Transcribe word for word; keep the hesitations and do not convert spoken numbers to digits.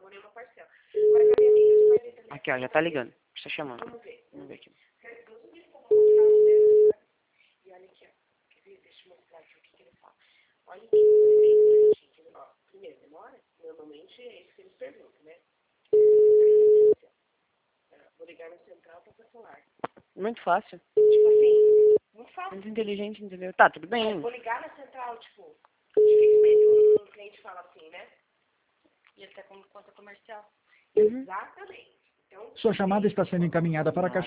pagou nenhuma parcela. Agora, com a minha amiga, você vai ver também. Aqui, ó, já tá ligando. Está chamando. Vamos ver. Vamos ver aqui. E olha aqui, ó. Quer ver? Deixa eu mostrar aqui o que, que ele fala. Olha aqui, o gente, ó. Primeiro, demora? Normalmente é isso que eles perguntam, né? Vou ligar no central para celular. Muito fácil. Tipo assim, muito fácil. Muito inteligente, entendeu? Tá, tudo bem. É, vou ligar na central, tipo, dificilmente um, um cliente fala assim, né? E ele tá com conta comercial. Uhum. Exatamente. Então, Sua chamada está sendo encaminhada para a caixa.